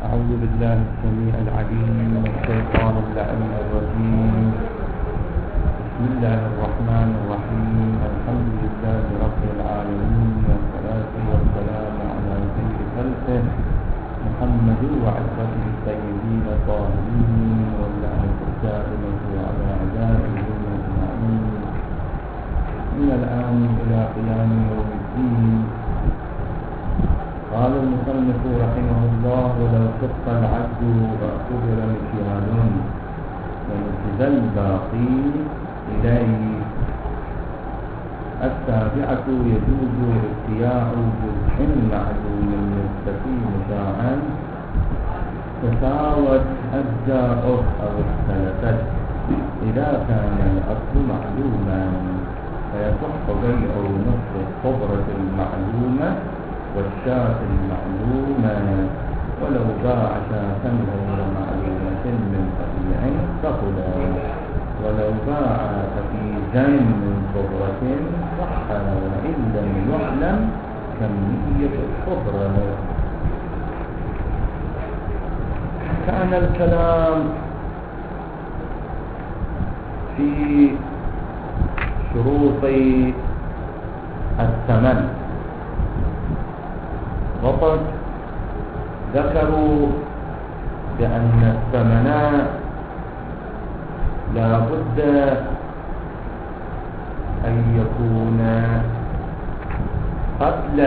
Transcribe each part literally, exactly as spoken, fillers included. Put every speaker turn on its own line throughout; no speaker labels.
أعوذ بالله السميع العليم من الشيطان اللعين الرجيم. بسم الله الرحمن الرحيم. الحمد لله رب العالمين، والصلاة والسلام على خير خلقه محمد وعترته الطيبين الطاهرين، واللعنة الدائمة على أعدائهم أجمعين من الآن إلى قيام يوم الدين. قال المصنف رحمه الله: ولو شق العبد واعتبر مكيال ومجزى الباقي إليه. السابعة: يجوز ابتياع جزء معلوم يستفي مشاعا تساوت أجزاؤه أو اختلفت إذا كان الأصل معلوما، فيصح بيع نصف الخبرة المعلومة والشاة المعلومة، ولو باع شاة غير معلومة من طبيع فقلا، ولو باع حفيزا من خبرة صح وإن لم يعلم كمية الخبرة. كان الكلام في شروط الثمن، وقد ذكروا بأن الثمن لا بد أن يكون قبل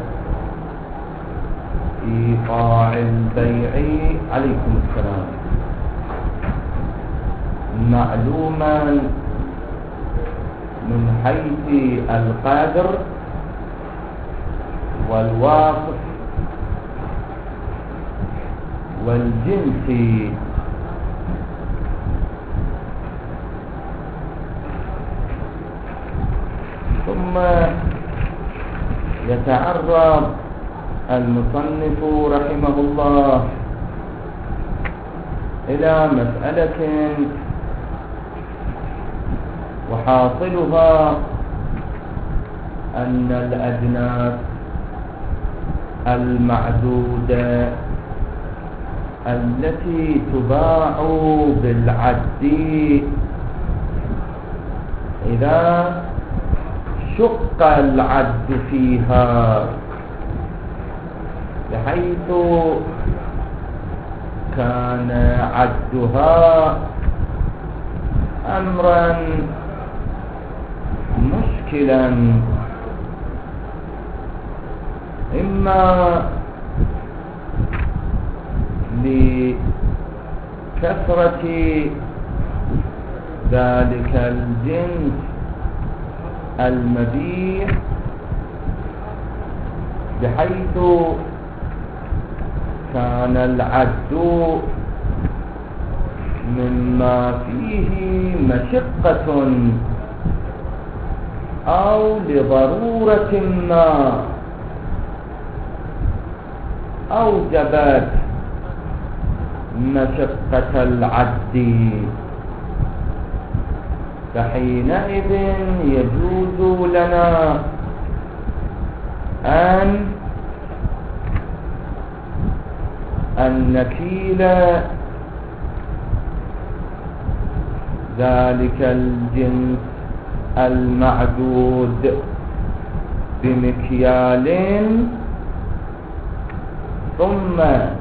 إيقاع البيع عليكم السلام معلوما من حيث القدر والواصف والجنس، ثم يتعرض المصنف رحمه الله إلى مسألة وحاصلها أن الأجناس المعدودة التي تباع بالعد إذا شق العد فيها بحيث كان عدها أمرا مشكلا، إما لكثرة ذلك الجنس المبيع بحيث كان العد مما فيه مشقة أو لضرورة ما أوجبت مشقة العد، فحينئذ يجوز لنا أن أن نكيل ذلك الجنس المعدود بمكيال، ثم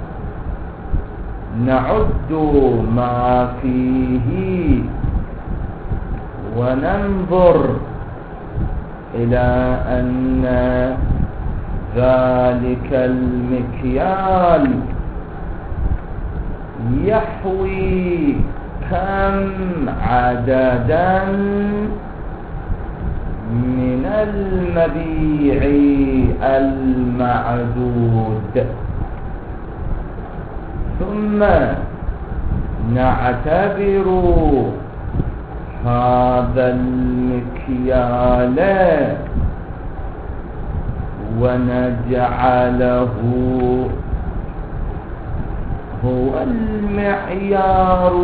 نعد ما فيه وننظر إلى أن ذلك المكيال يحوي كم عددا من المبيع المعدود، ثم نعتبر هذا المكيال ونجعله هو المعيار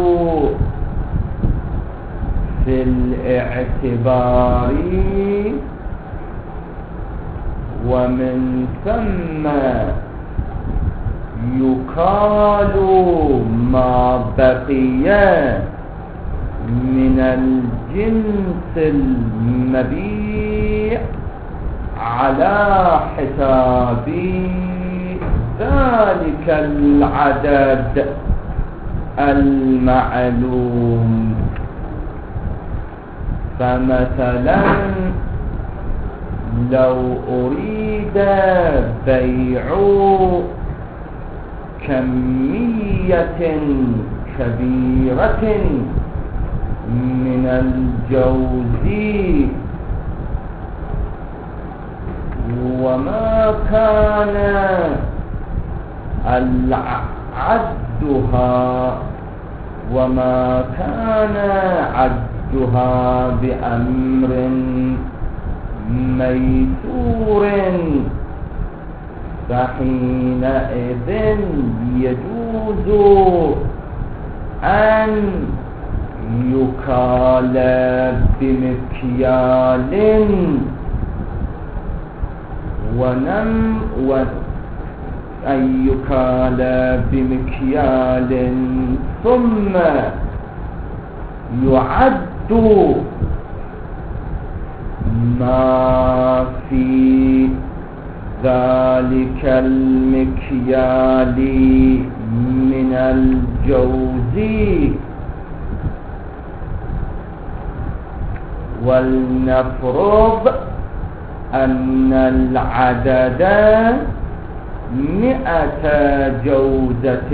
في الاعتبار، ومن ثم يكال ما بقي من الجنس المبيع على حساب ذلك العدد المعلوم. فمثلا لو أريد بيع كمية كبيرة من الجوز وما كان عدها وما كان عدها بأمر ميسور، فحينئذ يجوز أن يكال بمكيال ونم أن يكال بمكيال ثم يعد ما في ذلك المكيال من الجوز، ولنفرض أن العدد مئة جوزة،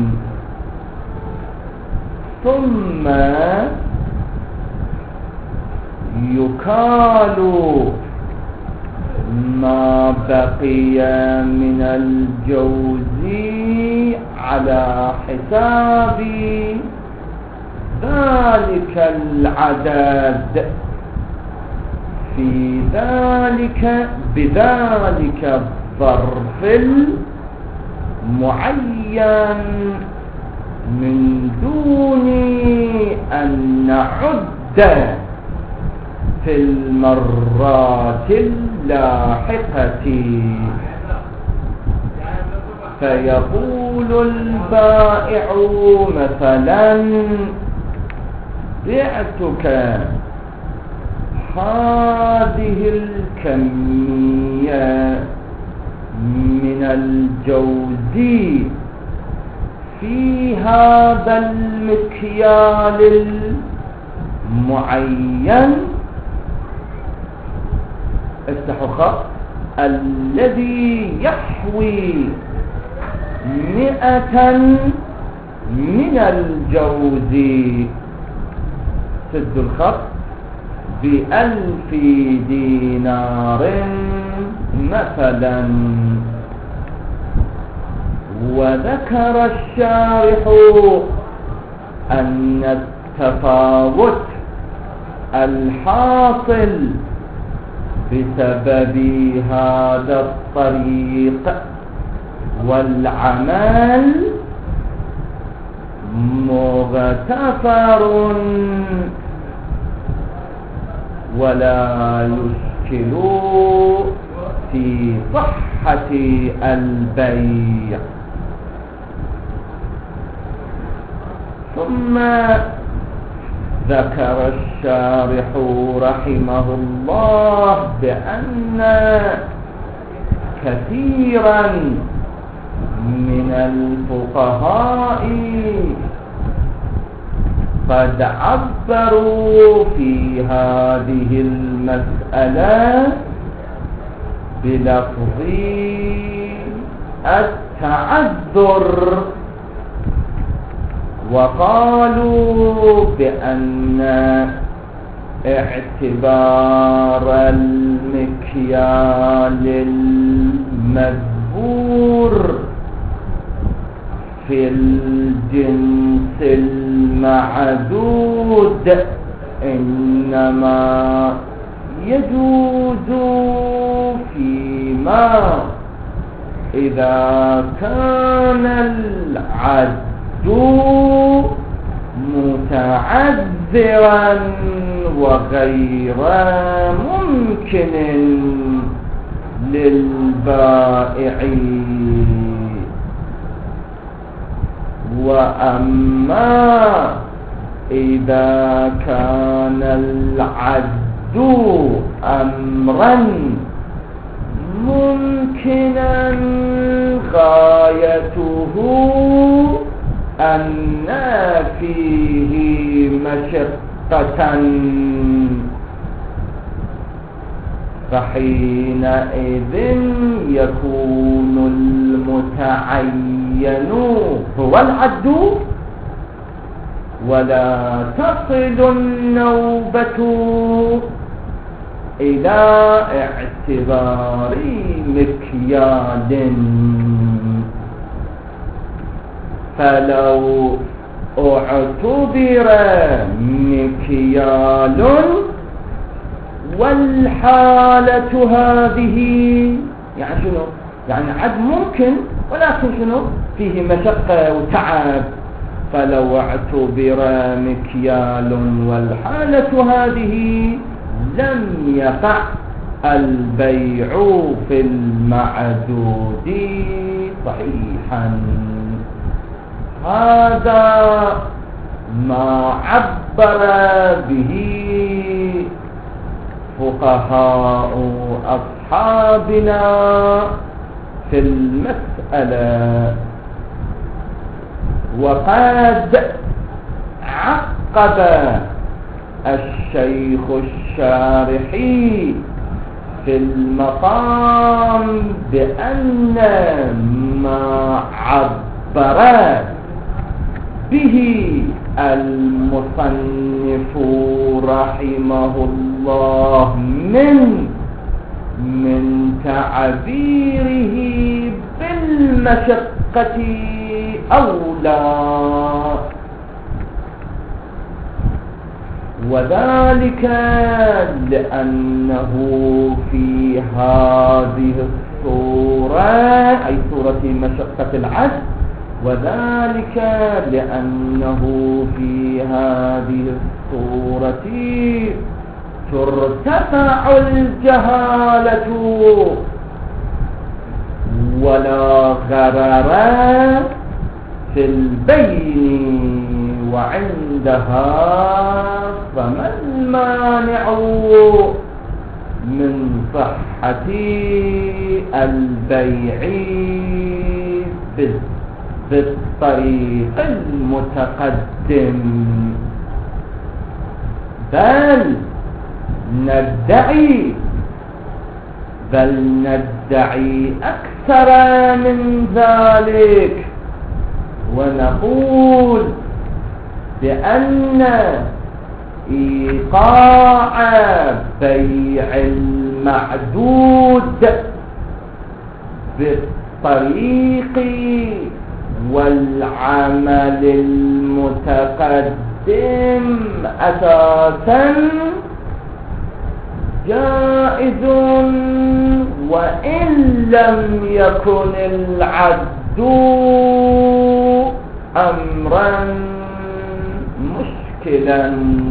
ثم يكال ما بقي من الجوز على حساب ذلك العدد في ذلك بذلك الظرف المعين من دون أن نعد في المرات اللاحقة. فيقول البائع مثلا بعتك هذه الكمية من الجوز في هذا المكيال المعين، افتحوا خط، الذي يحوي مئة من الجوز، سد الخط، بألف دينار مثلا. وذكر الشارح أن التفاوت الحاصل بسبب هذا الطريق والعمل مغتفر ولا يشكل في صحة البيع. ثم ذكر الشارح رحمه الله بأن كثيرا من الفقهاء قد عبروا في هذه المسألة بلفظ التعذر، وقالوا بأن اعتبار المكيال المذكور في الجنس المعدود إنما يجوز فيما إذا كان العد متعذرا وغير ممكن للبائع. وأما إذا كان العد أمرا ممكنا غايته أن فيه مشقة، فحينئذ يكون المتعين هو العد، ولا تصل النوبة إلى اعتبار مكيال. فلو اعتبر مكيال والحالة هذه، يعني شنو؟ يعني عد ممكن ولكن شنو؟ فيه مشقة وتعب. فلو اعتبر مكيال والحالة هذه لم يقع البيع في المعدود صحيحا. هذا ما عبر به فقهاء أصحابنا في المسألة. وقد عقب الشيخ الشارحي في المقام بأن ما عبر به المصنف رحمه الله من من تعبيره بالمشقة أولى، وذلك لأنه في هذه الصورة أي صورة مشقة العد، وذلك لأنه في هذه الصورة ترتفع الجهالة ولا غرر في البين، وعندها فما المانع من صحة البيع بالطريق المتقدم؟ بل ندعي بل ندعي أكثر من ذلك، ونقول بأن إيقاع بيع المعدود بالطريق والعمل المتقدم أساسا جائز، وإن لم يكن العد أمرا مشكلا.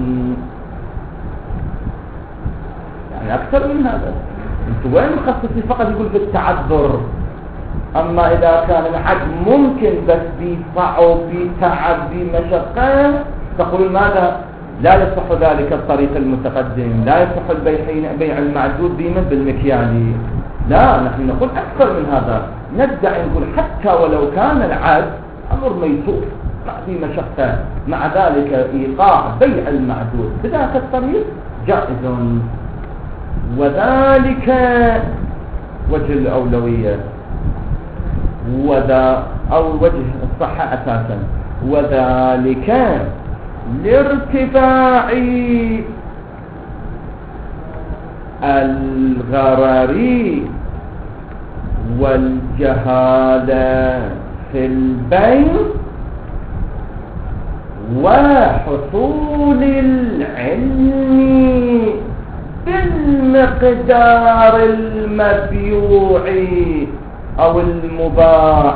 يعني أكثر من هذا. أنت وين مخصصي فقط يقول في التعذر؟ أما إذا كان العد ممكن بس بصعب بتعب بمشقة تقول ماذا؟ لا يصح ذلك الطريق المتقدم، لا يصح البيع بيع المعدود بمن بالمكيال. لا، نحن نقول أكثر من هذا، ندعي نقول حتى ولو كان العد أمر ميسور بمشقة، مع ذلك إيقاع بيع المعدود بذاك الطريق جائز، وذلك وجه الأولوية وذا أو وجه الصحة أساسا، وذلك لارتفاع الغرر والجهالة في البيع وحصول العلم بالمقدار المبيوع أو المباح،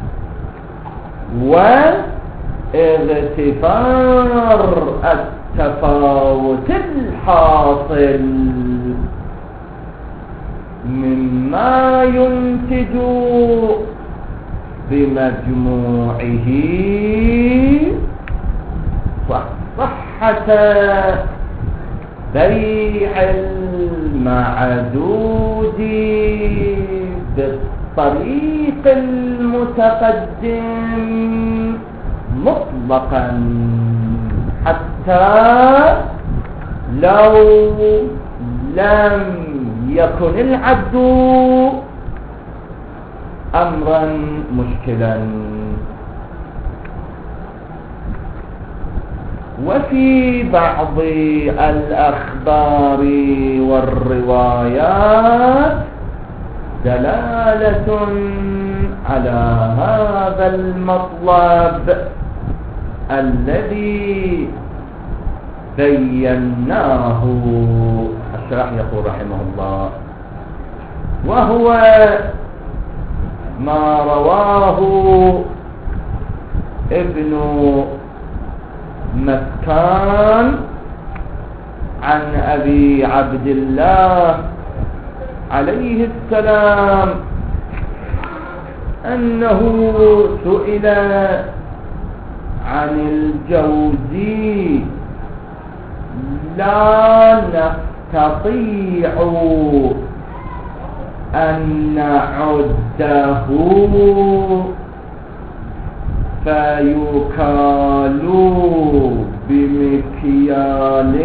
واغتفار التفاوت الحاصل مما ينتج بمجموعه صحة بيع المعدود بالطريق المتقدم مطلقا، حتى لو لم يكن العبد أمرا مشكلا. وفي بعض الأخبار والروايات دلالة على هذا المطلب الذي بيناه. الشرح يقول رحمه الله: وهو ما رواه ابن مسكان عن أبي عبد الله عليه السلام أنه سئل عن الجوزي: لا نستطيع أن نعده فيكال بمكيال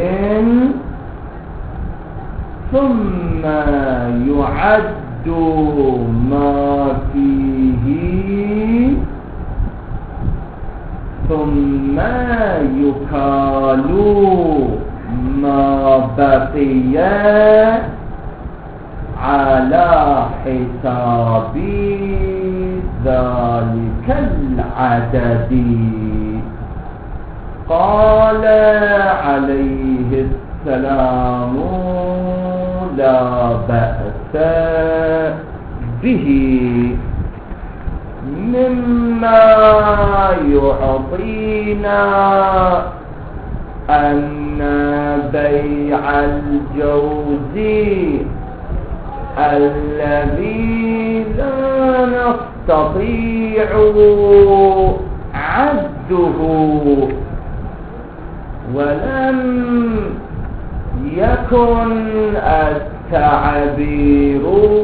ثم يعد ما فيه ثم يكال ما بقي على حساب ذلك العدد. قال عليه السلام: لا بأس به. مما يعطينا أن بيع الجوزي الذي لا نستطيع عده ولم يكن التعبير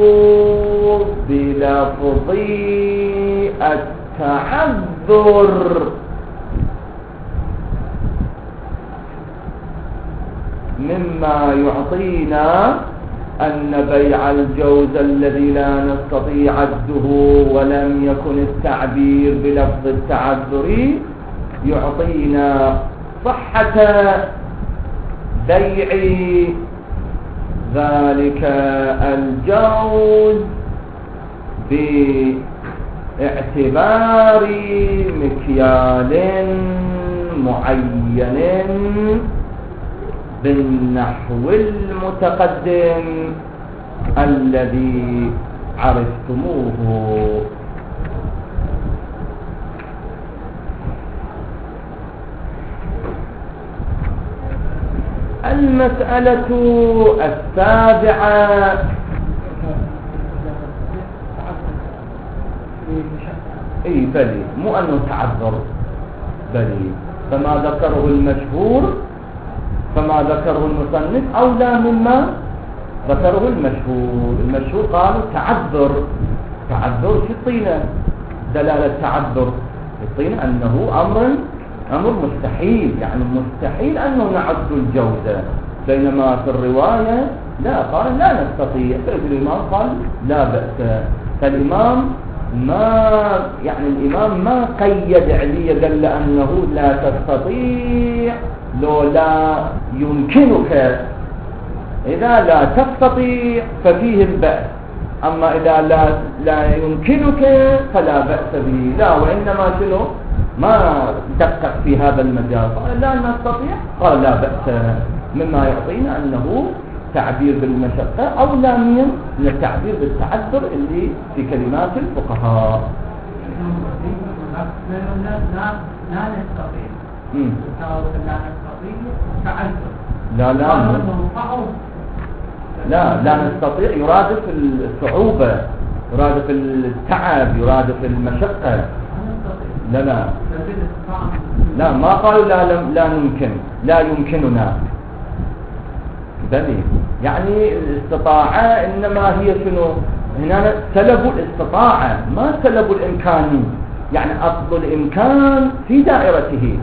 بلفظ التعذر مما يعطينا أن بيع الجوز الذي لا نستطيع عده ولم يكن التعبير بلفظ التعذر يعطينا صحة بيع ذلك الجوز باعتبار مكيال معين بالنحو المتقدم الذي عرفتموه. المسألة السابعة: اي بلي، مو انه تعذر، بلي فما ذكره المشهور فما ذكره المصنف أولى مما ذكره المشهور. المشهور قالوا تعذر. تعذر في الطينة، دلالة تعذر في الطينة أنه أمر أمر مستحيل، يعني مستحيل أنه نعد الجوزة، بينما في الرواية لا، قال لا نستطيع. فالإمام قال لا بأس. فالإمام ما يعني الإمام ما قيد علية، قال أنه لا تستطيع لو لا يمكنك. إذا لا تستطيع ففيه البأس، أما إذا لا لا يمكنك فلا بأس به. لا، وإنما شنو ما دقق في هذا المجال، قال لا نستطيع، قال لا بأس، مما يعطينا أنه تعبير بالمشقة أولى من التعبير بالتعذر اللي في كلمات الفقهاء.
لا نستطيع
لا لا لا لا نستطيع يرادف الصعوبة، يرادف التعب، يرادف المشقة. لا لا لا ما قالوا لا لا, لا يمكن لا يمكننا دليل. يعني الاستطاعة إنما هي شنو؟ هنا سلب الاستطاعة ما سلب الإمكاني. يعني أصل الإمكان في دائرته.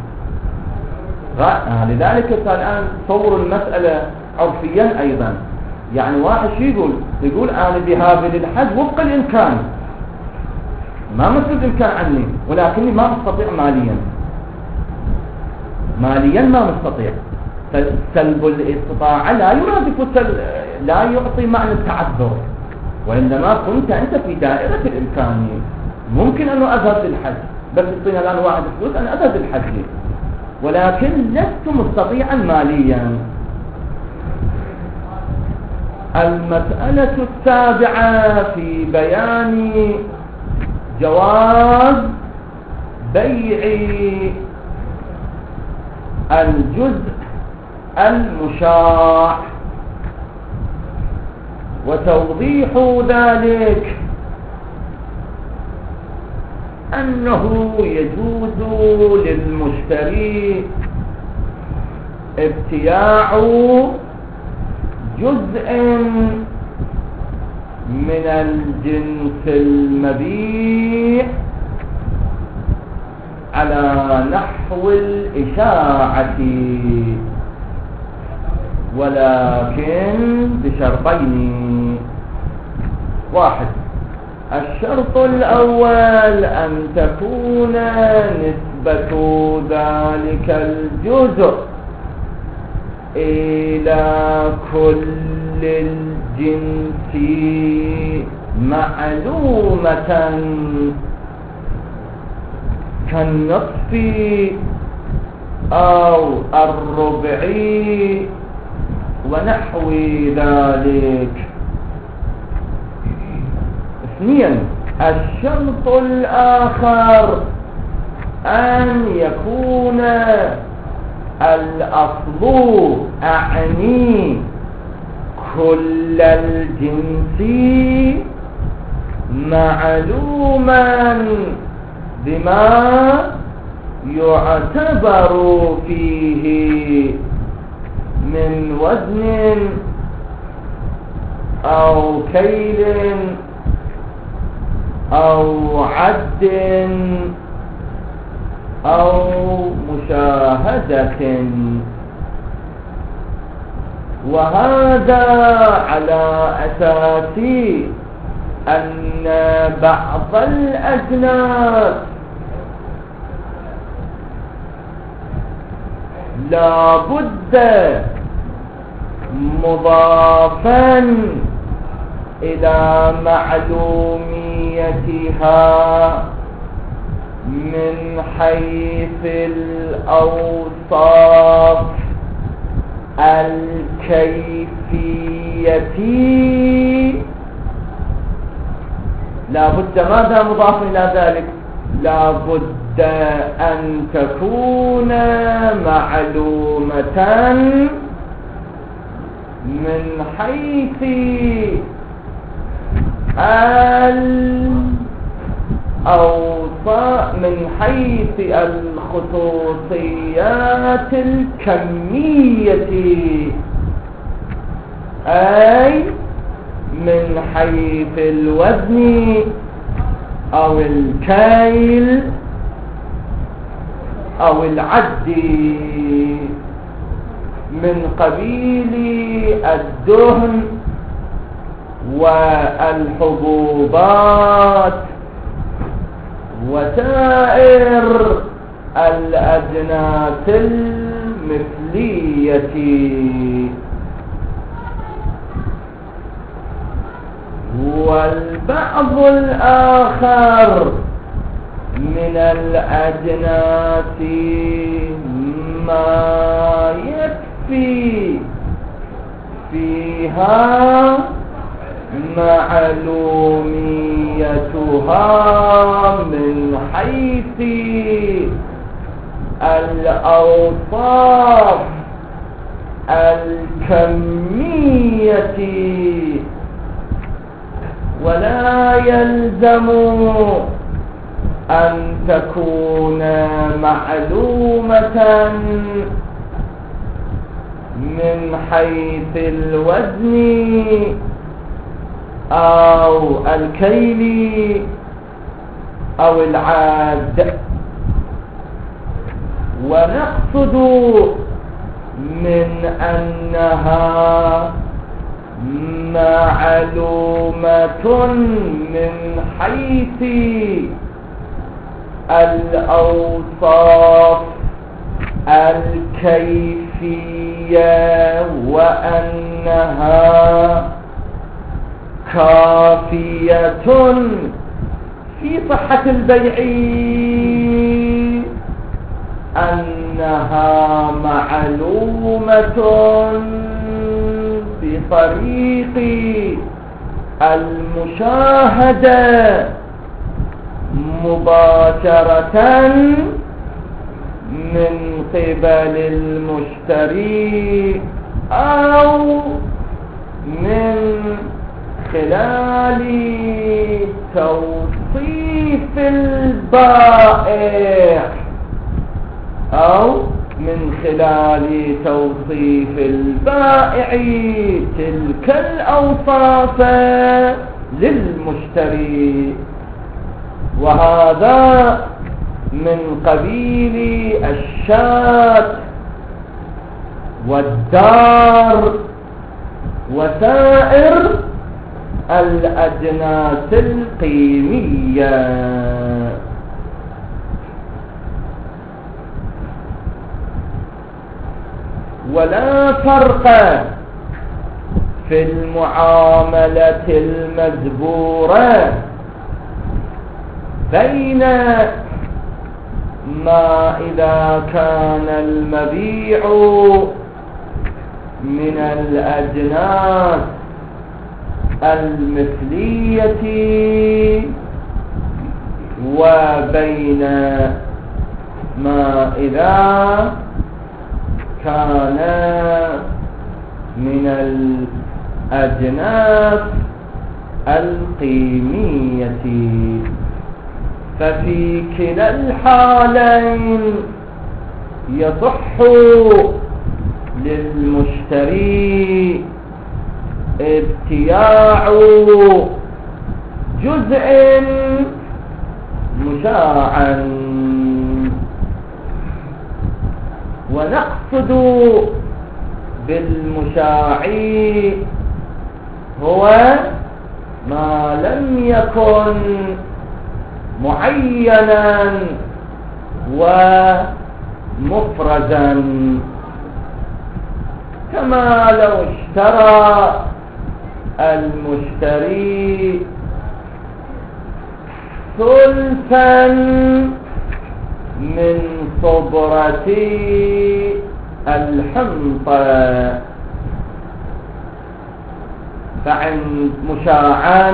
لذلك الآن تصور المسألة عرفيا أيضا. يعني واحد شو يقول؟ يقول أنا ذهابي للحج وفق الإمكان، ما مثل الإمكان عني، ولكني ما أستطيع ماليا ماليا ما مستطيع. فسلب الاستطاعة لا يرادف سل... لا يعطي معنى التعذر، وإنما كنت أنت في دائرة الإمكان. ممكن أنه أذهب للحج، بس يعطينا الآن واحد فلوس أنا أذهب للحج، ولكن لست مستطيعا ماليا. المسألة السابعة في بيان جواز بيع الجزء المشاع، وتوضيح ذلك أنه يجوز للمشتري ابتياع جزء من الجنس المبيع على نحو الإشاعة، ولكن بشرطين. واحد، الشرط الأول أن تكون نسبة ذلك الجزء إلى كل الجنس معلومة كالنصف أو الربع ونحو ذلك. اثنين، الشرط الآخر أن يكون الأصل أعني كل الجنس معلوما بما يعتبر فيه من وزن أو كيل أو عد أو مشاهدة. وهذا على أساس أن بعض الأجناس لا بد مضافا إلى معلوميتها من حيث الأوصاف الكيفية. لا بد ماذا مضاف إلى ذلك؟ لا بد أن تكون معلومة من حيث الأوصاف، من حيث الخصوصيات الكمية، أي من حيث الوزن أو الكيل أو العد، من قبيل الدهن والحبوبات وسائر الأجناس المثلية. والبعض الآخر من الأجناس ما يكفي فيها معلوميتها من حيث الأوصاف الكمية، ولا يلزم أن تكون معلومة من حيث الوزن أو الكيل أو العاد، ونقصد من أنها معلومة من حيث الأوصاف الكيفية، وأنها كافية في صحة البيع، أنها معلومة بطريق المشاهدة مباشرة من قبل المشتري أو من خلال توصيف البائع أو من خلال توصيف البائع تلك الأوصاف للمشتري. وهذا من قبيل الشاة والدار وسائر الأجناس القيمية. ولا فرق في المعاملة المجبورة بين ما إذا كان المبيع من الأجناس المثلية وبين ما إذا كان من الأجناس القيمية. ففي كلا الحالين يصح للمشتري ابتياع جزء مشاعا، ونقصد بالمشاع هو ما لم يكن معينا ومفرزا، كما لو اشترى المشتري ثلثا من صبرة الحنطة فعند مشاعا،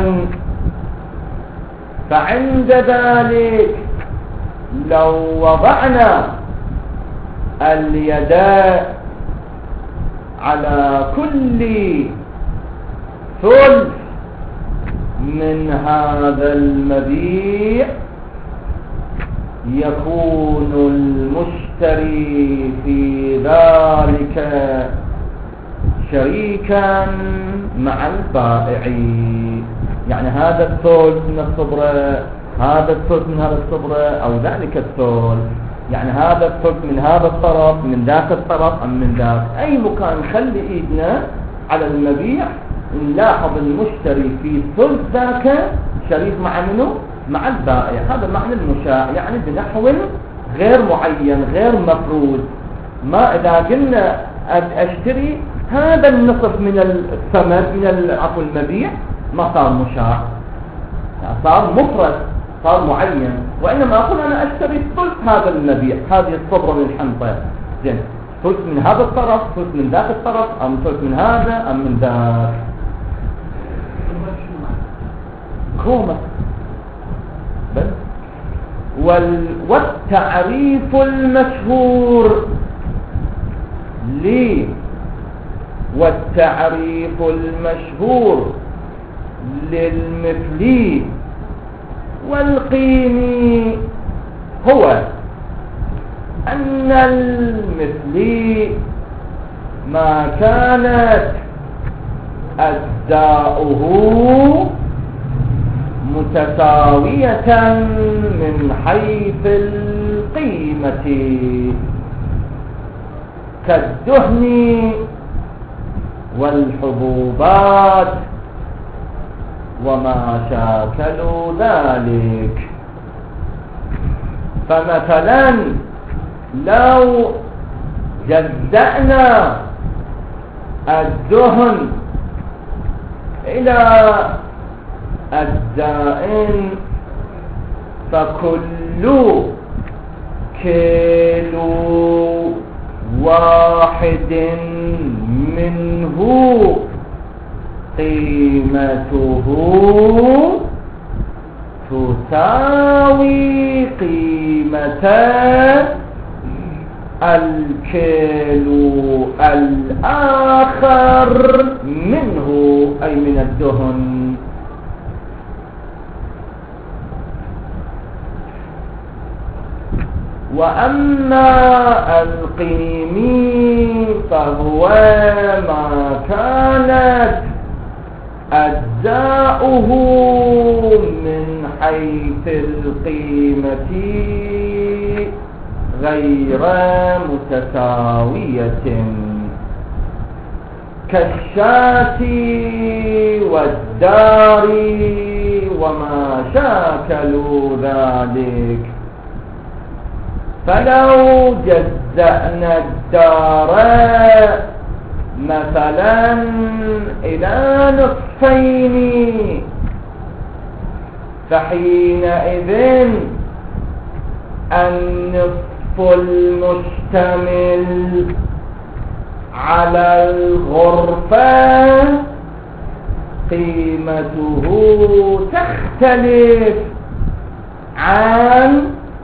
فعند ذلك لو وضعنا اليد على كل ثلث من هذا المبيع يكون المشتري في ذلك شريكا مع البائع. يعني هذا الثلث من الصبرة، هذا الثلث من هذا الصبرة، أو ذلك الثلث، يعني هذا الثلث من هذا الطرف من ذاك الطرف أم من ذاك، أي مكان خلي إيدنا على المبيع نلاحظ المشتري في ثلث ذاك شريك مع منه؟ مع البائع. هذا معنى المشاع، يعني بنحو غير معين غير مفروض. ما إذا قلنا أشتري هذا النصف من الثمن من عفو المبيع ما صار مشاع، يعني صار مفرد، صار معين. وإنما أقول أنا أشتري ثلث هذا المبيع، هذه الصبرة من الحنطة، زين ثلث من هذا الطرف، ثلث من ذاك الطرف، أم ثلث من هذا أم من ذاك. كومة بس. والتعريف المشهور لي والتعريف المشهور للمثلي والقيمي هو أن المثلي ما كانت أجزاؤه متساوية من حيث القيمة كالدهن والحبوبات وما شاكل ذلك. فمثلا لو جزأنا الدهن إلى أجزاء فكل كيلو واحد منه قيمته تساوي قيمة الكيلو الآخر منه أي من الدهن. وأما القيمي فهو ما كانت أجزاؤه من حيث القيمة غير متساوية كالشاة والدار وما شاكل ذلك. فلو جزأنا الدار مثلا إلى نصفين فحينئذ النصف المشتمل على الغرفة قيمته تختلف عن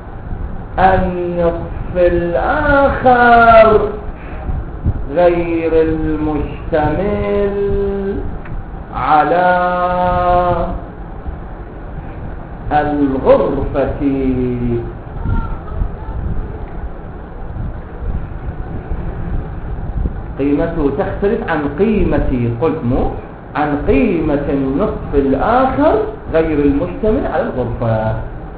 النصف الآخر غير المشتمل على الغرفة. قيمته تختلف عن قيمة قلت مو عن قيمة النصف الآخر غير المشتمل على الغرفة.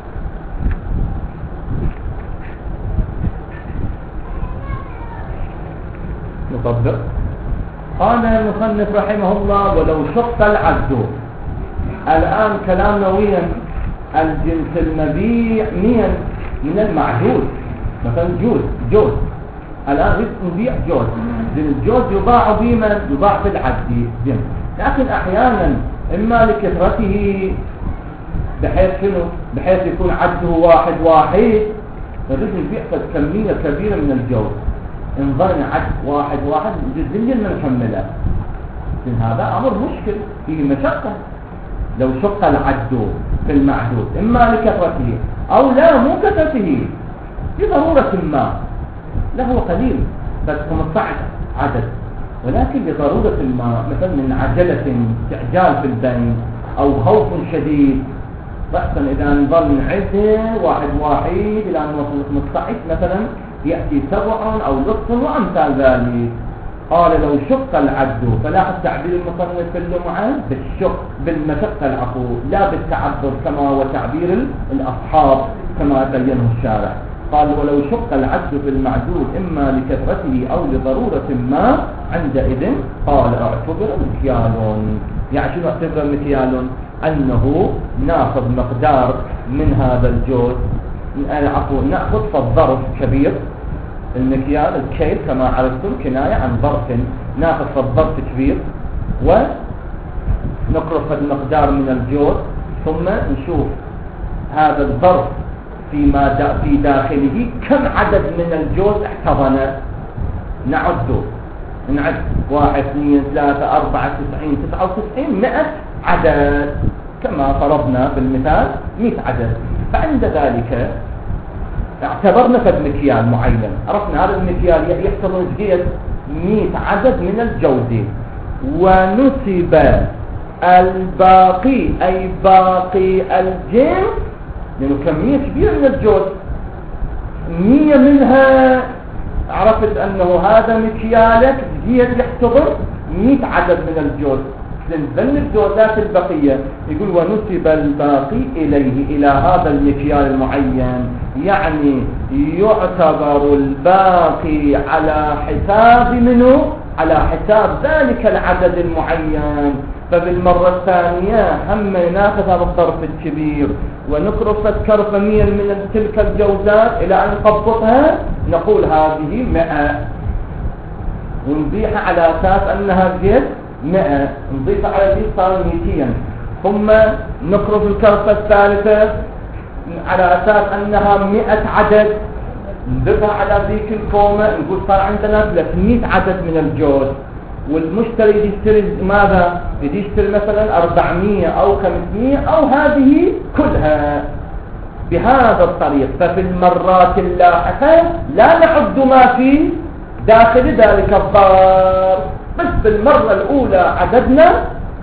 نطبق. قال المصنف رحمه الله ولو شق العد. الآن كلامنا وين الجنس المبيع مين من المعدود مثلا جوز جوز الآن نبيع جوز الجوز يباع بمن يباع في العد جنس. لكن أحيانا إما لكثرته بحيث شنو بحيث يكون عده واحد واحد فنريد نبيع كمية كبيرة من الجوز انظرنا عد واحد واحد جزء من نكمله. هذا أمر مشكل فيه مشقة. لو شق العد في المعدود إما لكثرته أو لا مو كثرته لضرورة ما لا هو قليل بس خمسة عشر عدد ولكن لضرورة ما مثلا من عجلة استعجال في البنك أو خوف شديد رأسا إذا نظل نعد واحد واحد إلى أن نوصل خمسة عشر مثلا يأتي سبع أو لص وأمثال ذلك. قال لو شق العد فلاحظ تعبير المصنف في اللمعة بالشق بالمشقة العفو لا بالتعذر كما هو تعبير الأصحاب كما بينه الشارع. قال ولو شق العد في المعدود إما لكثرته أو لضرورة ما عندئذ قال اعتبر مكيال. يعني شنو اعتبر مكيال؟ أنه ناخذ مقدار من هذا الجوز العفو نأخذ فالظرف كبير المكيال الكيل كما عرفتم كناية عن ظرف ناخذ فالظرف كبير ونقرف المقدار من الجوز ثم نشوف هذا الظرف فيما دا في داخله كم عدد من الجوز احتضن نعده نعد واحد اثنين ثلاثة أربعة تسعين تسعة وتسعين مئة عدد كما فرضنا بالمثال مئة عدد. فعند ذلك اعتبرنا فد مكيال معين عرفنا هذا المكيال يحتضن قد مئة عدد من الجوز ونسب الباقي أي باقي الجنس لأنه كمية كبيرة من الجوز، مية منها عرفت أنه هذا مكيالك جيت يحتضر مئة عدد من الجوز، ذن الجوزات البقية يقول ونسب الباقي إليه إلى هذا المكيال المعين، يعني يعتبر الباقي على حساب منه، على حساب ذلك العدد المعين. فبالمرة الثانية هم ناخذ هذا الطرف الكبير ونكرس الكرفة مية من تلك الجوزات إلى أن نضبطها، نقول هذه مئة ونضيحها على أساس أنها جد مئة، نضيفها على ذي صار مئتين، ثم نكرس الكرفة الثالثة على أساس أنها مئة عدد، نضيفها على ذيك الكومة، نقول صار عندنا ثلاثمئة عدد من الجوز. والمشتري يشتري ماذا؟ يشتري مثلا أربعمئة أو خمسمئة أو هذه كلها بهذا الطريق. ففي المرات اللاحقة لا نعد ما في داخل ذلك الضرب، بس بالمرة الأولى عددنا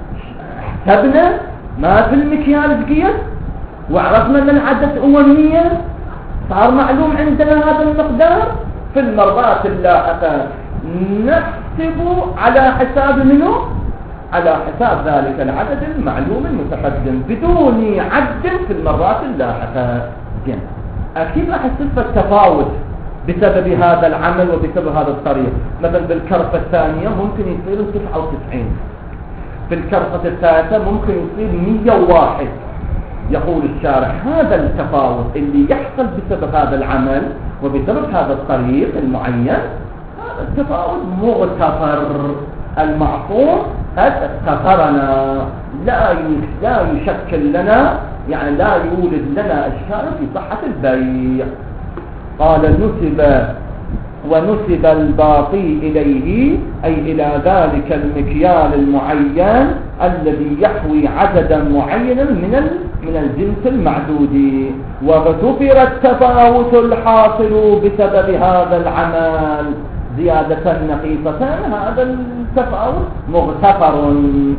حسبنا ما في المكيال بقية وعرفنا أن العدد هو مية، صار معلوم عندنا هذا المقدار. في المرات اللاحقة نحسب على حساب منه، على حساب ذلك العدد المعلوم المتقدم بدون عد في المرات اللاحقة. جن. أكيد راح يصير التفاوت بسبب هذا العمل وبسبب هذا الطريق. مثلا بالكرفة الثانية ممكن يصير تسعة وتسعين، في الكرفة الثالثة ممكن يصير مئة وواحد. يقول الشارع هذا التفاوت اللي يحصل بسبب هذا العمل وبسبب هذا الطريق المعين، هذا التفاوت مغتفر، المعصوم قد اغتفرنا، لا لا يشكل لنا، يعني لا يولد لنا اشكال في صحة البيع. قال نسب ونسب الباقي إليه أي إلى ذلك المكيال المعين الذي يحوي عددا معينا من من الجنس المعدود، واغتفر التفاوت الحاصل بسبب هذا العمل زيادة نقيصة، هذا التفاوت مغتفر.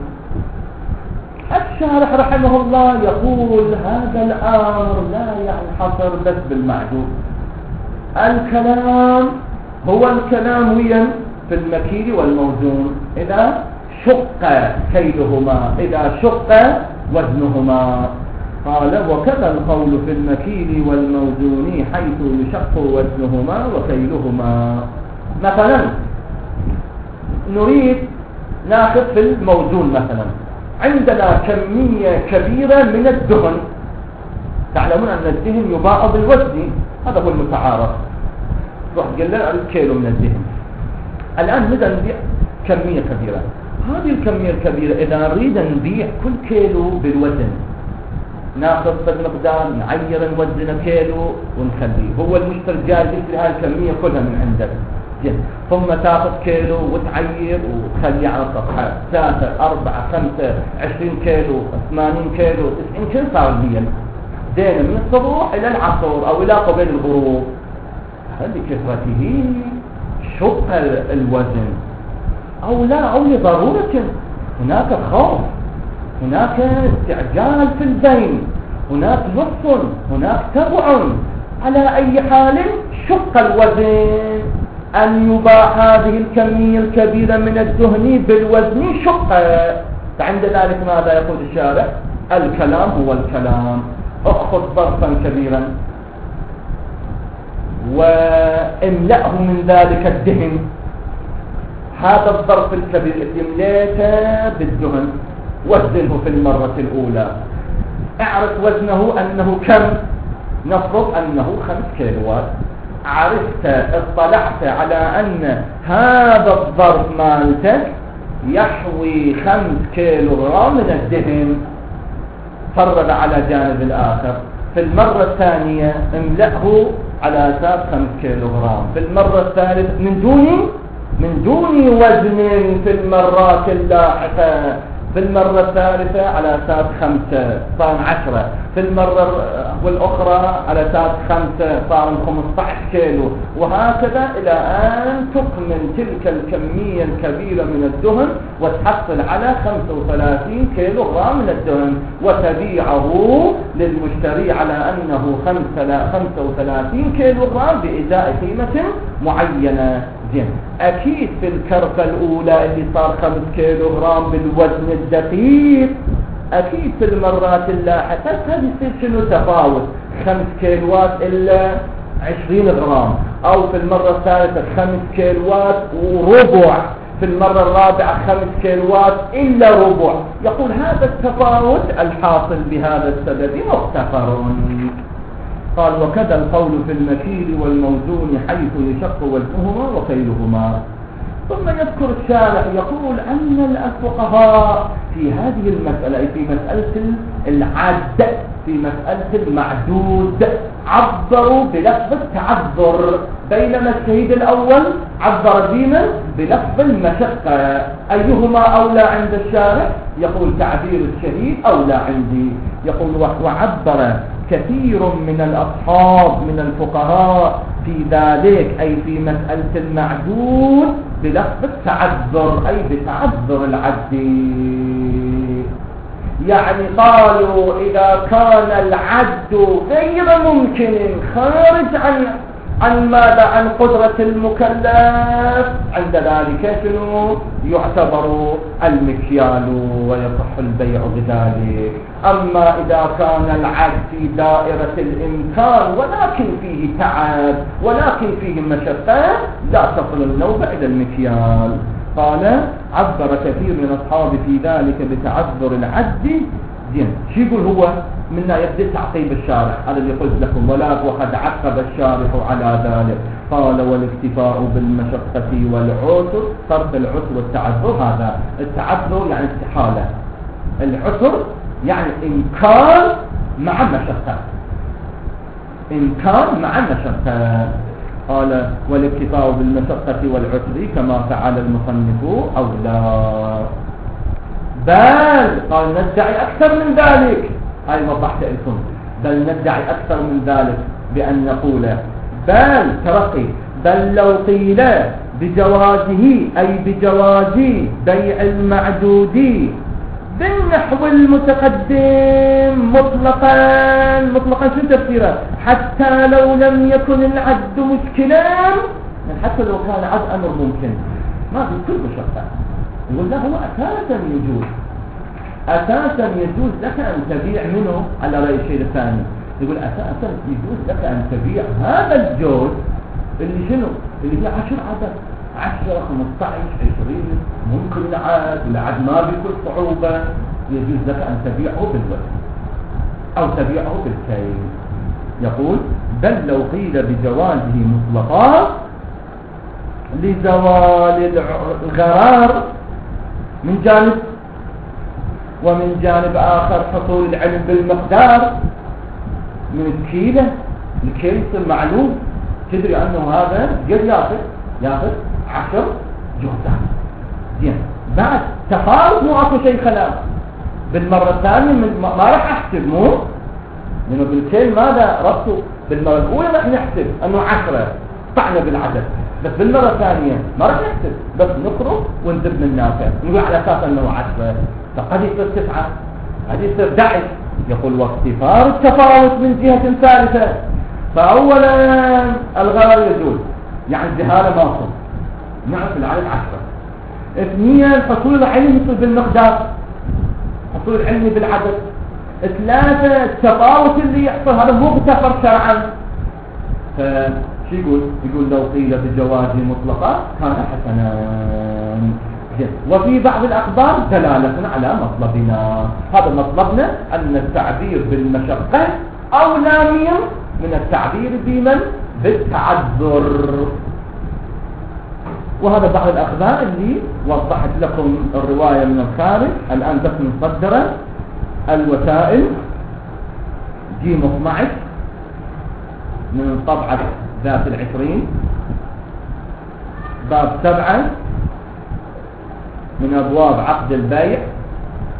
الشارح رحمه الله يقول هذا الأمر لا ينحصر بس بالمعدود، الكلام هو الكلام ويا في المكيل والموزون إذا شق كيلهما، إذا شق وزنهما. قال وكذا القول في المكيل والموزون حيث يشق وزنهما وكيلهما. مثلا نريد ناخذ في الموزون، مثلا عندنا كمية كبيرة من الدهن، تعلمون أن الدهن يباع بالوزن، هذا هو المتعارف. روح قال لنا الكيلو من الدهن، الآن نريد نبيع كمية كبيرة. هذه الكمية الكبيرة إذا نريد نبيع كل كيلو بالوزن، ناخذ بالمقدار نعير نوزن كيلو ونخليه، هو المشتري جاي يشتري هاي الكمية كلها من عندك، ثم تاخذ كيلو وتعير وتخليه على الصفحة، ثلاثة أربعة خمسة عشرين كيلو ثمانين كيلو تسعين كيلو صار الدين دين من الصبح إلى العصر أو إلى قبيل الغروب. هل لكثرته شق الوزن أو لا، أو لضرورة، هناك خوف، هناك استعجال في البين، هناك نقص، هناك تبع، على أي حال شق الوزن أن يباع هذه الكمية الكبيرة من الدهن بالوزن شق. فعند ذلك ماذا يقول الشارع؟ الكلام هو الكلام، اخذ ظرفا كبيرا واملأه من ذلك الدهن، هذا الظرف الكبير املأته بالدهن، وزنه في المرة الأولى، اعرف وزنه أنه كم، نفرض أنه خمس كيلوات، عرفت اطلعت على أن هذا الظرف مالتك يحوي خمس كيلو غرام من الدهن، فرد على جانب الآخر. في المرة الثانية املأه على أساس خمس كيلو غرام، في المرة الثالثة من دون من دون وزن في المرات اللاحقة في المرة الثالثة على أساس خمسة صار عشرة، في المرة والأخرى على أساس خمسة صار خمسة عشر كيلو، وهكذا إلى أن تكمل تلك الكمية الكبيرة من الدهن وتحصل على خمسة وثلاثين كيلو غرام من الدهن، وتبيعه للمشتري على أنه خمسة وثلاثين كيلو غرام بإزاء قيمة معينة. زين، أكيد في الكرفة الأولى اللي صار خمسة كيلو غرام بالوزن الدقيق، أكيد في المرات اللاحقة هذه يصير شنو تفاوت، خمس كيلوات إلا عشرين غرام، أو في المرة الثالثة خمس كيلوات وربع، في المرة الرابعة خمس كيلوات إلا ربع. يقول هذا التفاوت الحاصل بهذا السبب مغتفر. قال وكذا القول في المكيل والموزون حيث يشق وزنهما وكيلهما. ثم يذكر الشارح يقول أن الفقهاء في هذه المسألة، أي في مسألة العد، في مسألة المعدود، عبروا بلفظ التعذر، بينما الشهيد الأول عبر ديما بلفظ المشقة. أيهما أولى عند الشارح؟ يقول تعبير الشهيد أولى عندي. يقول وعبر كثير من الأصحاب من الفقهاء في ذلك، أي في مسألة المعدود بلفظ التعذر، أي بتعذر العد. يعني قالوا إذا كان العد غير ممكن خارج عن عن ماذا؟ عن قدرة المكلف، عند ذلك شنو؟ يعتبر المكيال ويصح البيع بذلك. أما إذا كان العد في دائرة الإمكان ولكن فيه تعب ولكن فيه مشقة لا تصل النوبة إلى المكيال. قال عبر كثير من أصحابه في ذلك بتعذر العد. زين، شو يقول هو؟ منا يبدأ تعقيب الشارح، هذا اللي قلت لكم، ولا وقد عقب الشارح على ذلك. قال والاكتفاء بالمشقة والعسر، صرف العسر والتعذر. هذا التعذر يعني استحالة، العسر يعني إمكان مع مشقة، إمكان مع مشقة. قال والاكتفاء بالمشقة والعسر كما فعل المصنف أو لا، بل قال ندعي أكثر من ذلك. هاي وضحت لكم، بل ندعي أكثر من ذلك بأن نقول بل ترقي، بل لو قيل بجوازه أي بجواز بيع المعدود بالنحو المتقدم مطلقا. مطلقا شو تفسيره؟ حتى لو لم يكن العد مشكلا، حتى لو كان عد أمر ممكن ما في كل مشقة. يقول له هو أساسا يجوز، أساسا يجوز لك أن تبيع منه، على رأي الشيء الثاني يقول أساسا يجوز لك أن تبيع هذا الجوز اللي شنو؟ اللي فيه عشر عدد، عشرة خمسة عشر عشرين، ممكن العد والعد ما بكل صعوبة، يجوز لك أن تبيعه بالوزن أو تبيعه بالكيل. يقول بل لو قيل بجوازه مطلقا لزوال الغرار من جانب، ومن جانب آخر حصول العلم بالمقدار من الكيلة. الكيل يصير معلوم، تدري أنه هذا قد ياخذ ياخذ عشر جوزات. زين، بعد تفاوت مو اكو شيء خلاف. بالمرة الثانية ما راح احسب، مو لانه بالكيل ماذا ربطه؟ بالمرة الأولى راح نحسب أنه عشرة طعنا بالعدد، بس بالمرة الثانية ما راح نحسب، بس نخرج ونذب من نافع نقول على أساس أنه عشرة، فقد يصير تسعة، قد يصير أحد عشر. يقول واختفار التفاوت من جهة ثالثة. فأولا الغرر يزول، يعني الجهالة ما صار، نعرف العدد عشرة. اثنيا حصول العلم يصير بالمقدار، حصول العلم بالعدد. ثلاثة التفاوت اللي يحصل هذا مغتفر شرعا. فشو يقول؟ يقول لو قيل بجواز مطلقا كان حسنا. وفي بعض الأخبار دلالة على مطلبنا، هذا مطلبنا أن التعبير بالمشقة أولى من التعبير بمن بالتعذر. وهذا بعض الأخبار اللي وضحت لكم الرواية من الخارج. الآن بس مصدرة الوسائل جيم اثني عشر من طبعة ذات العشرين، باب سبعة من أبواب عقد البيع،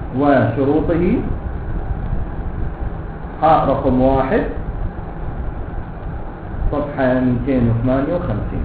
وشروطه ها رقم واحد صفحة مئتين وثمانية وخمسين.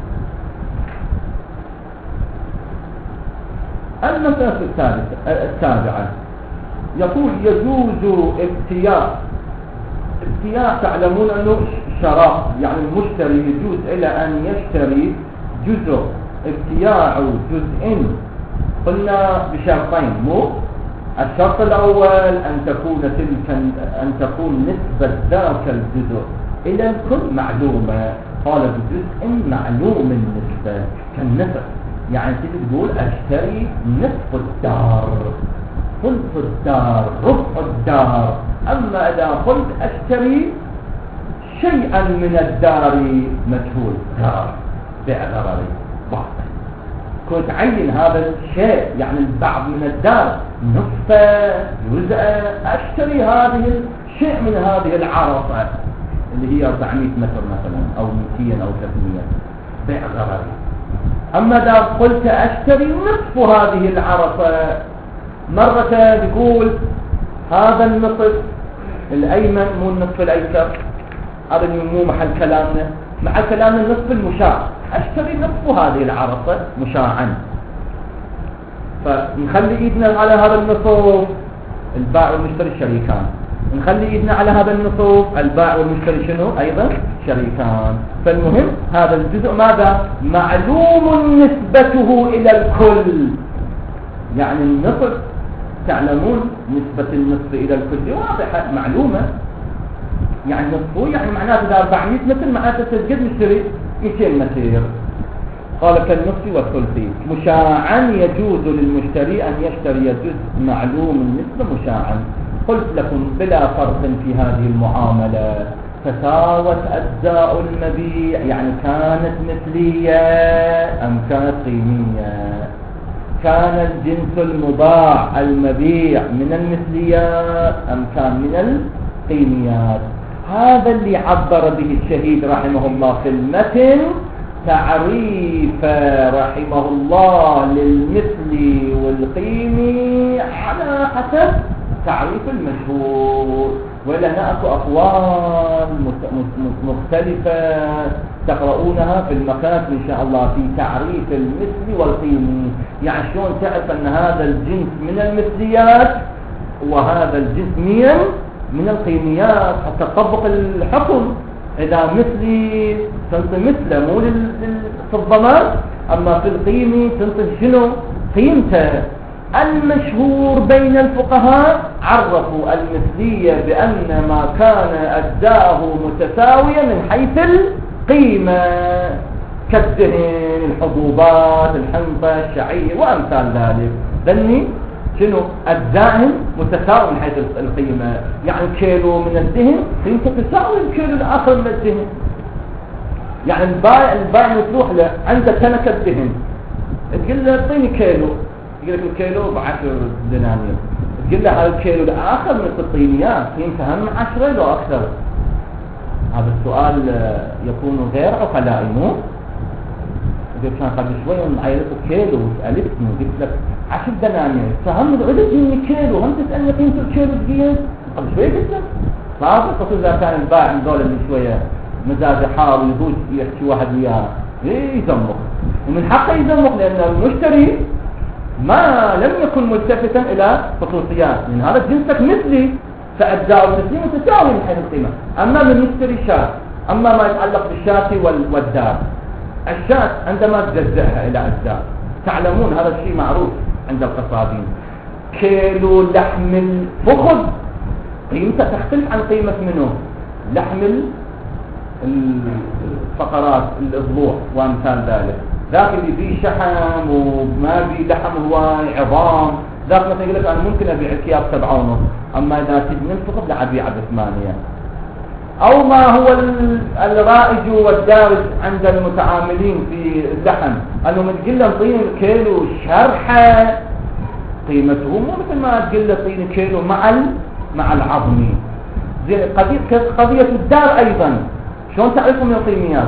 المسألة الثالثة السابعة يقول يجوز ابتياع. ابتياع تعلمون أنه شراء، يعني المشتري يجوز إلى أن يشتري جزء. ابتياع جزء قلنا بشرطين، مو الشرط الأول أن تكون تلك أن تكون نسبة ذاك الجزء إلى الكل معلومة. قال بجزء معلوم النسبة كالنسب، يعني تجي تقول أشتري نصف الدار، ثلث الدار، ربع الدار. أما إذا قلت أشتري شيئا من الدار مجهول، دار بيع غرري باطل، كنت عين هذا الشيء يعني البعض من الدار نصفه جزء، أشتري هذه الشيء من هذه العرصة اللي هي أربعمائة متر مثلا أو مئتين أو ثلاثمائة، بيع غرري. أما إذا قلت أشتري نصف هذه العرصة، مرة تقول هذا النصف الأيمن مو النصف الأيسر، هذا مو محل كلامنا، مع كلامنا النصف المشاع، أشتري نصف هذه العرصة مشاعا. فنخلي إيدنا على هذا النصف، البائع والمشتري شريكان. نخلي إيدنا على هذا النصف، البائع والمشتري شنو أيضا شريكان. فالمهم هذا الجزء ماذا؟ معلوم نسبته إلى الكل. يعني النصف تعلمون نسبة النصف إلى الكل واضحة معلومة، يعني نصفه يعني معناته إذا أربعمائة متر معناته تسجد مشتري مئتين متر. قال كالنصف والثلث مشاعا يجوز للمشتري أن يشتري جزء معلوم النسبة مشاعا. قلت لكم بلا فرق في هذه المعاملة، تساوت أجزاء المبيع، يعني كانت مثلية أم كانت قيمية، كان الجنس المباع المبيع من المثليات أم كان من القيميات. هذا اللي عبر به الشهيد رحمه الله في المتن تعريف رحمه الله للمثل والقيمي على حسب تعريف المشهور. ولا اكو أقوال مختلفة تقرؤونها في المكاتب إن شاء الله في تعريف المثل والقيمي. يعني شلون تعرف أن هذا الجنس من المثليات وهذا الجنس من من القيميات حتى تطبق الحكم. إذا مثلي تنطي مثله مو في الضمان، أما في القيمي تنطي شنو قيمته. المشهور بين الفقهاء عرفوا المثلية بأن ما كان أجزاءه متساوية من حيث القيمة كالدهن، الحبوبات، الحنطة، الشعير وأمثال ذلك. ذني شنو أجزائهم متساوية من حيث القيمة، يعني كيلو من الدهن قيمته تساوي الكيلو الآخر من الدهن. يعني البائع البائع مفتوح له عنده تنكة دهن، تقول له اعطيني كيلو، يقول لك الكيلو بعشر دنانير، تقول له هذا الكيلو الآخر من الطينيات قيمته هم عشرة لو أكثر. هذا السؤال يكون غير عقلائي مو؟ يقول كان قبل شوي عيلتك كيلو وسألتني وقلت لك عشر دنانير، فهم عدد مني كيلو هم تسألني قيمة الكيلو دقيقة قبل شوي قلت لك. فهذا خصوصا إذا كان البائع من دول اللي شوية مزاج حار ويهوج يحكي واحد وياه إيه يزمق، ومن حقه يزمق لأن المشتري ما لم يكن ملتفتا إلى خصوصيات، من هذا جنسك مثلي فأجزاء المثلي متساوي من حيث القيمة. أما من يشتري شاة، أما ما يتعلق بالشاة والدار، الشاة عندما تجزئها إلى أجزاء تعلمون هذا الشيء معروف عند القصابين، كيلو لحم الفخذ قيمته تختلف عن قيمة منه لحم الفقرات الأضلوع وأمثال ذلك. ذاك اللي فيه شحم وما فيه لحم هواي عظام، ذاك مثلا يقول لك أنا ممكن أبيع الكياب سبعة ونص، أما إذا تجي الفخذ لا أبيعه بثمانية. أو ما هو الرائج والدارج عند المتعاملين في اللحم أنه من تقول له طين كيلو شرحة قيمته مو مثل ما تقول له طين كيلو مع مع العظم. زين قضية قضية الدار أيضا شلون تعرفوا من القيميات؟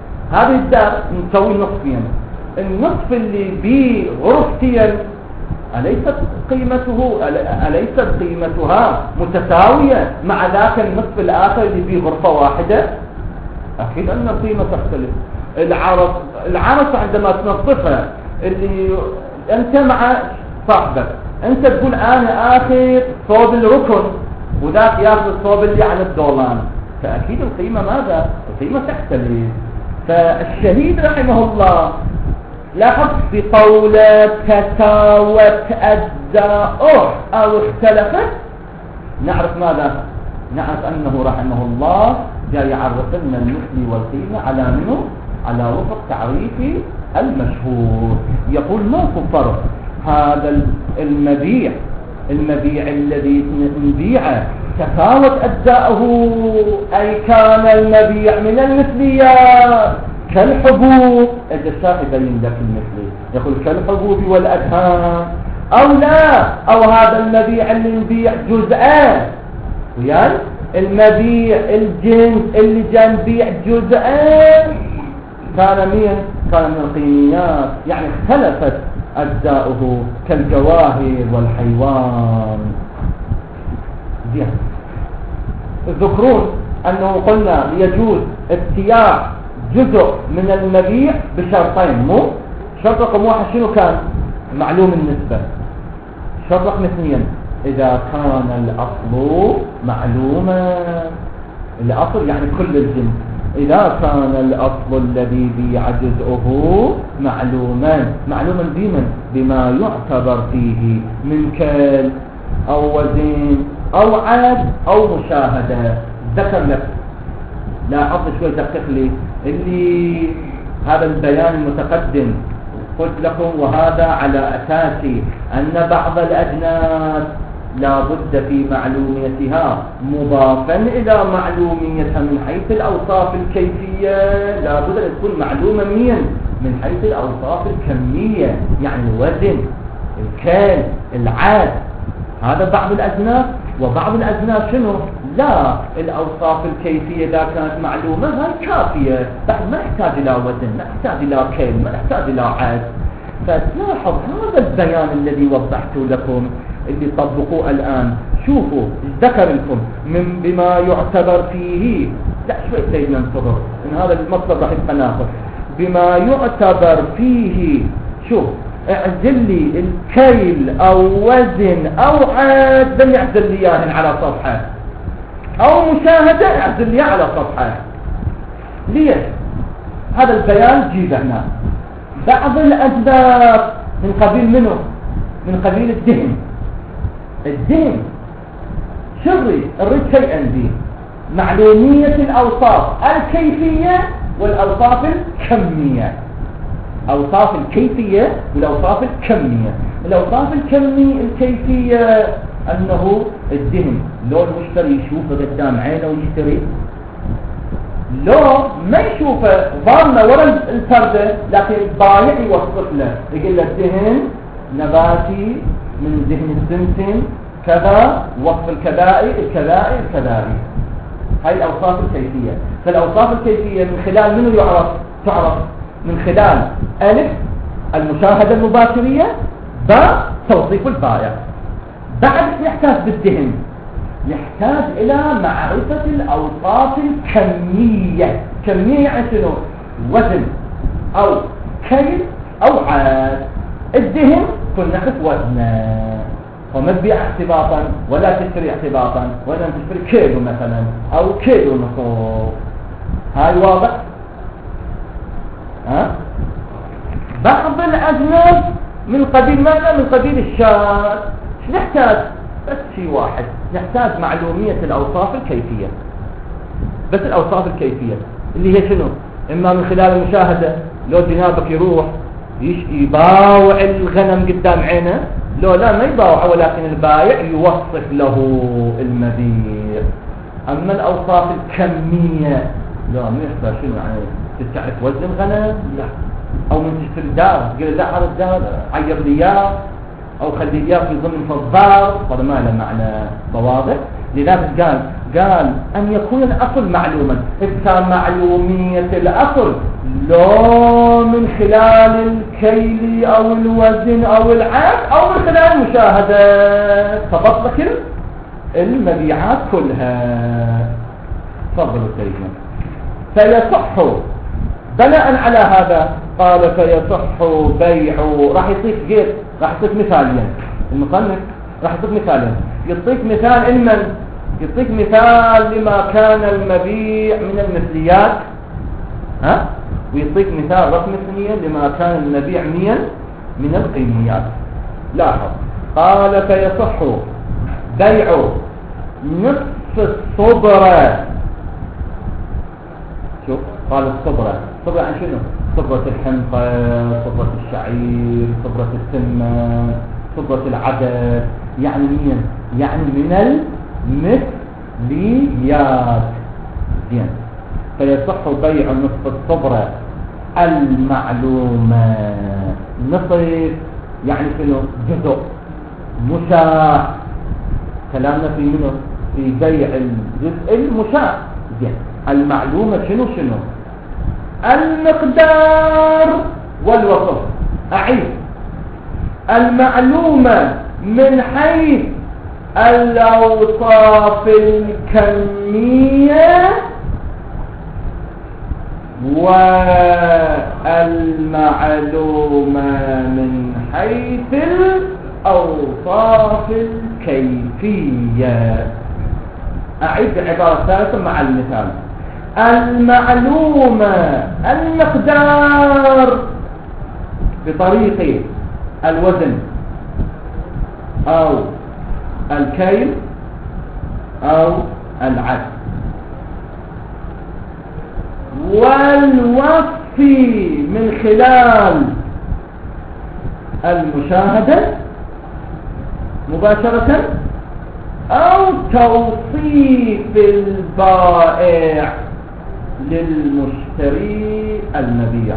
هذه الدار نسوي نصفين، النصف اللي بيه غرفتين أليست قيمته أليست قيمتها متساوية مع ذاك النصف الآخر اللي فيه غرفة واحدة؟ أكيد أن القيمة تختلف. العرس العرس عندما تنظفها اللي أنت مع صاحبك، أنت تقول أنا آخذ صوب الركن وذاك ياخذ الصوب اللي عن الدولان، فأكيد القيمة ماذا؟ القيمة تختلف. فالشهيد رحمه الله لاحظ في قوله تساوت أجزاؤه أو اختلفت، نعرف ماذا؟ نعرف أنه رحمه الله جاء يعرف لنا المثل والقيمة على منه؟ على وفق تعريف المشهور. يقول ماكو فرق، هذا المبيع المبيع الذي نبيعه تفاوت أجزاؤه، أي كان المبيع من المثليات كالحبوب، إذا الشاهد يبين لك المثلي يقول كالحبوب والأدهان، أو لا، أو هذا المبيع اللي نبيع جزءان، ويعني المبيع الجنس اللي جاء نبيع جزءان كان مين؟ كان من القيميات، يعني اختلفت أجزاؤه كالجواهر والحيوان. زين. تذكرون أنه قلنا يجوز ابتياع جزء من المبيع بشرطين، مو شرط رقم واحد شنو كان؟ معلوم النسبة. شرط رقم اثنين إذا كان الأصل معلوما، الأصل يعني كل الجنس، إذا كان الأصل الذي بيع جزءه معلوما، معلوما بمن؟ بما يعتبر فيه من كيل أو وزن أو عد أو مشاهدة. ذكر لك، لا أصل شوي دقق لي اللي هذا البيان المتقدم، قلت لكم وهذا على أساس أن بعض الأجناس لا بد في معلوميتها مضافا إلى معلوميتها من حيث الأوصاف الكيفية، لا بد أن تكون معلومة مين؟ من حيث الأوصاف الكمية، يعني الوزن، الكيل، العاد، هذا بعض الأجناس. وبعض الأجناس شنو؟ لا، الأوصاف الكيفية إذا كانت معلومة هاي كافية، بعد ما نحتاج إلى وزن، ما نحتاج إلى كيل، ما نحتاج إلى عاد. فتلاحظ هذا البيان الذي وضحته لكم اللي طبقوه الآن، شوفوا ذكر لكم من بما يعتبر فيه، لا شوي سيدنا انتظر إن هذا المطلب راح يبقى ناخذ بما يعتبر فيه. شوف اعزل لي الكيل أو وزن أو عاد، لم يعزل لي إياهن على صفحة، أو مشاهدة اعزل لي على صفحة. ليش؟ هذا البيان جيب هنا. بعض الأجناس من قبيل منه؟ من قبيل الدهن. الدهن شري الرد شيئا به، معلومية الأوصاف الكيفية والأوصاف الكمية. أوصاف الكيفية والأوصاف الكمية. الأوصاف الكمية الكيفية أنه الدهن لو المشتري يشوفه قدام عينه ويشتري، لو ما يشوفه ظالمه ولا الفردة، لكن البايع يوصف له يقول له الدهن نباتي من دهن السمسم كذا، وصف الكذائي الكذائي الكذائي. هاي الأوصاف الكيفية. فالأوصاف الكيفية من خلال منو يعرف؟ تعرف من خلال ألف المشاهدة المباشرية، باء توصيف البائع. بعد يحتاج بالدهن، يحتاج إلى معرفة الأوصاف الكمية. كمية يعني شنو؟ وزن أو كيل أو عاد. الدهن كن نعرف وزنه، وما تبيع احتباطا ولا تشتري احتباطا، ولا تشتري كيلو مثلا أو كيلو نصف. هاي واضح؟ ها؟ بعض الأجناس من قبيل ماذا؟ من قبيل الشاة. ايش نحتاج؟ بس شيء واحد، نحتاج معلومية الأوصاف الكيفية. بس الأوصاف الكيفية اللي هي شنو؟ إما من خلال المشاهدة، لو جنابك يروح يباوع الغنم قدام عينه، لو لا ما يباوع، ولكن البايع يوصف له المبيع. أما الأوصاف الكمية لا، ما يحتاج شنو يعني تعرف وزن الغنم؟ لا. أو من تشتري دار تقول لا هذا الدار عير لي اياه أو خلي اياه في ضمن فضار، هذا ما له معنى. واضح؟ لذلك قال قال أن يكون الأصل معلوما. إذا معلومية الأصل لو من خلال الكيل أو الوزن أو العد أو من خلال المشاهدة تبطلك المبيعات كلها. تفضلوا سيدنا. فيصح بناء على هذا قال فيصح بيع. راح يعطيك غير راح يعطيك مثالين المصنف راح يعطيك مثالين. يعطيك مثال لمن يعطيك مثال لما كان المبيع من المثليات ها ويعطيك مثال رقم اثنين لما كان المبيع مين من القيميات. لاحظ قال فيصح بيع نصف الصبرة. شوف قال الصبرة. صبرة عن شنو؟ صبرة الحنطة، صبرة الشعير، صبرة السمن، صبرة العدد. يعني مين؟ يعني من المثليات. زين. فيصح بيع نصف الصبرة المعلومة. نصف يعني شنو؟ جزء مشاع. كلامنا في منه في بيع الجزء المشاع. زين. المعلومة شنو شنو؟ المقدار والوصف. أعيد. المعلومة من حيث الأوصاف الكمية والمعلومة من حيث الأوصاف الكيفية. أعيد عبارة ثالثة مع المثال. المعلومة المقدار بطريق الوزن أو الكيل أو العد، والوصف من خلال المشاهدة مباشرة أو توصيف البائع للمشتري المبيع.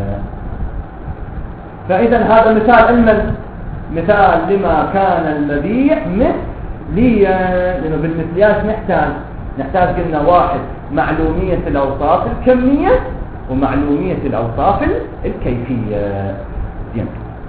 فإذا هذا مثال علما مثال لما كان المبيع مثليا، لأنه بالمثليات نحتاج نحتاج قلنا واحد معلومية الأوصاف الكمية ومعلومية الأوصاف الكيفية. زين.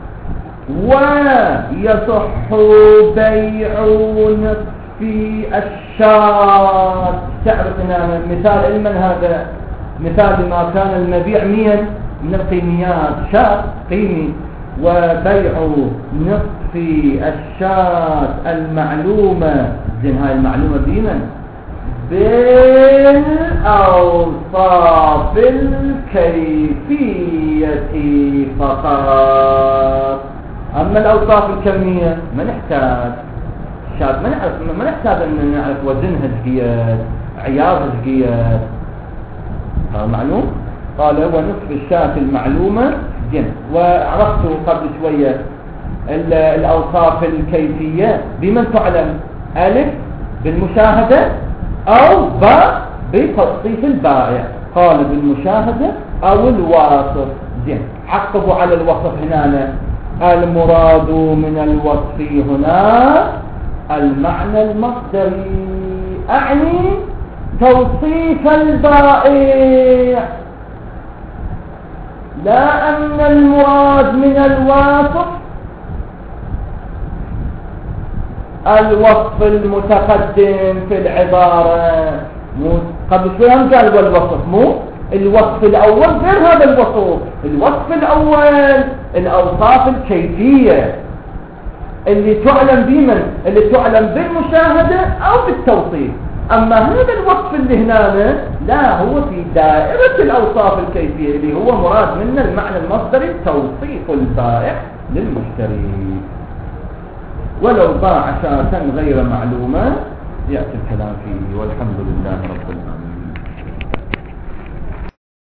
ويصح بيع نصف الشاة. تعرف هنا مثال علما هذا مثال لما كان المبيع مين من القيميات شاة قيمي، وبيع نصف الشاة المعلومة. زين. هاي المعلومة بمن؟ بالأوصاف الكيفية فقط. أما الأوصاف الكمية ما نحتاج شاة ما نعرف ما نحتاج أن نعرف وزنها شقيت عيارها شقيت. هذا معلوم. قال هو نصف الشاة المعلومة. زين. وعرفتوا قبل شوية الأوصاف الكيفية بمن تعلم؟ ألف بالمشاهدة أو باء بتوصيف البائع. قال بالمشاهدة أو الوصف. زين. عقبوا على الوصف هنا. المراد من الوصف هنا المعنى المصدري، أعني توصيف البائع، لا أن المراد من الوصف الوصف المتقدم في العبارة. مو قبل شوي هم قال والوصف مو الوصف الأول غير هذا الوصف. الوصف الأول الأوصاف الكيفية اللي تعلم بمن اللي تعلم بالمشاهدة أو بالتوصيف. أما هذا الوصف اللي هنا لا هو في دائرة الأوصاف الكيفية اللي هو مراد منه المعنى المصدري توصيف البائع للمشتري. ولو باع شاة غير معلومة يأتي الكلام فيه. والحمد لله رب العالمين.